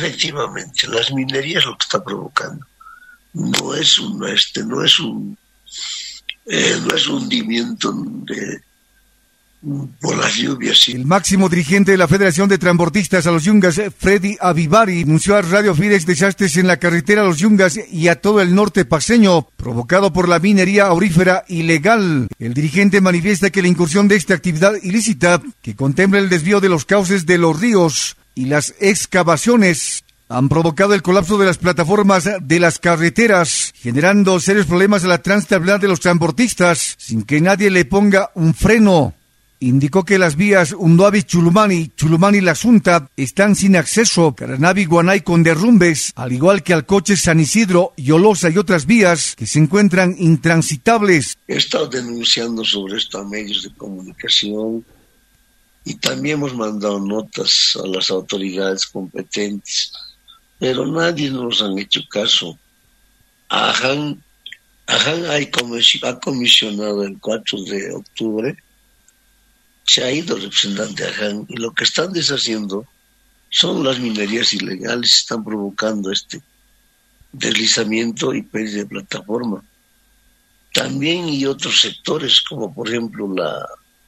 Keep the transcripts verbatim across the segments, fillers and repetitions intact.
Efectivamente, las minerías lo que está provocando no es un este no es un eh, no es un hundimiento de por las lluvias. El máximo dirigente de la Federación de Transportistas a los Yungas, Freddy Avivari, anunció a Radio Fides desastres en la carretera a los Yungas y a todo el norte paceño, provocado por la minería aurífera ilegal. El dirigente manifiesta que la incursión de esta actividad ilícita, que contempla el desvío de los cauces de los ríos y las excavaciones, han provocado el colapso de las plataformas de las carreteras, generando serios problemas a la transitabilidad de los transportistas, sin que nadie le ponga un freno. Indicó que las vías Unduabi-Chulumani, Chulumani-La Sunta están sin acceso, Caranavi-Guanay con derrumbes, al igual que al coche San Isidro, Yolosa y otras vías que se encuentran intransitables. He estado denunciando sobre esto a medios de comunicación y también hemos mandado notas a las autoridades competentes, pero nadie nos han hecho caso. Ajan, Ajan ha comisionado el cuatro de octubre, se ha ido el representante Ajan, y lo que están deshaciendo son las minerías ilegales, están provocando este deslizamiento y pérdida de plataforma. También y otros sectores, como por ejemplo la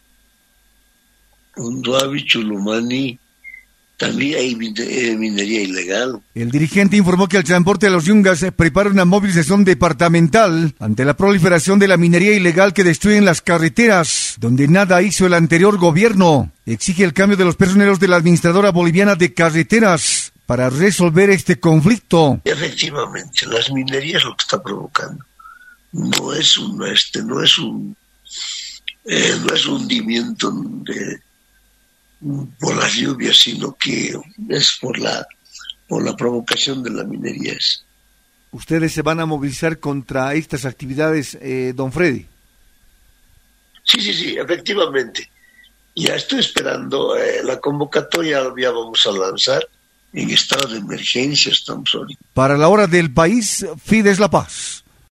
Unduabi, Chulumani, también hay minería ilegal. El dirigente informó que el transporte de los Yungas prepara una movilización departamental ante la proliferación de la minería ilegal que destruyen las carreteras, donde nada hizo el anterior gobierno. Exige el cambio de los personeros de la administradora boliviana de carreteras para resolver este conflicto. Efectivamente, las minerías lo que está provocando no es un este no es un eh, no es un hundimiento de por las lluvias, sino que es por la por la provocación de la minería. ¿Ustedes se van a movilizar contra estas actividades, eh, don Freddy? Sí, sí, sí, efectivamente. Ya estoy esperando eh, la convocatoria, ya vamos a lanzar en estado de emergencia, estamos ahorita. Para la hora del país, Fides La Paz.